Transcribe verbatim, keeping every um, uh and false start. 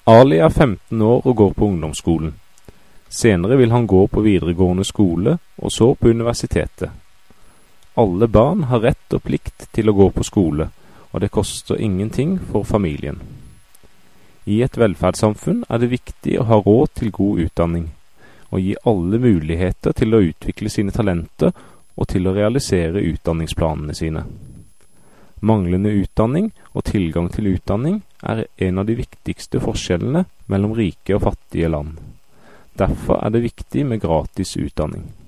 Ali er femten år og går på ungdomsskolen. Senere vil han gå på videregående skole og så på universitetet. Alle barn har rett og plikt til å gå på skole, og det koster ingenting for familien. I et velferdssamfunn er det viktig å ha råd til god utdanning, og gi alle muligheter til å utvikle sine talenter og til å realisere utdanningsplanene sine. Manglende utdanning og tilgang til utdanning er en av de viktigste forskjellene mellom rike og fattige land. Derfor er det viktig med gratis utdanning.